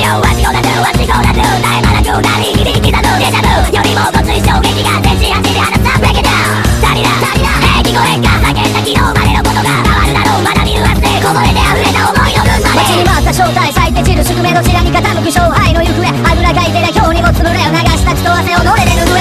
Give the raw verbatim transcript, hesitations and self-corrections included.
よわしをなずわしをなず絶え間なくなり響き刻むデジャブよりもごつい衝撃が全身走り放つ Break it down 足りだ足りだえ聞こえんか叫んだ昨日までのことが変わるだろうまだ見ぬ明日でこぼれて溢れた思いの分まで待ちに待った正体咲いて散る宿命のちらに傾く勝敗の行方あぐらかいてりゃ表にもつぶれを流した血と汗をどれで拭